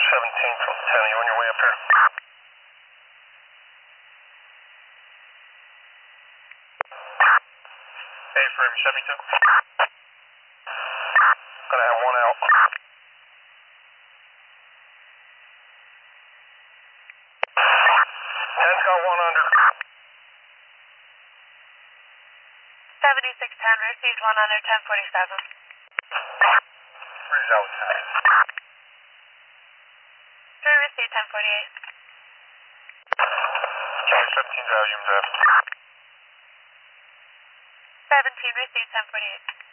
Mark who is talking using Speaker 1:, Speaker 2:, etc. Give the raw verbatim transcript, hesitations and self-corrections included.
Speaker 1: seventeen from ten, are you on your way up here? Hey, frame, seventy-two. Gonna have one out. ten's got one under.
Speaker 2: seventy-six ten, received one under, ten forty-seven.
Speaker 1: Three's out.
Speaker 2: three received, ten forty-eight.
Speaker 1: Charlie seventeen's out, Hume's out.
Speaker 2: seventeen received, ten forty-eight.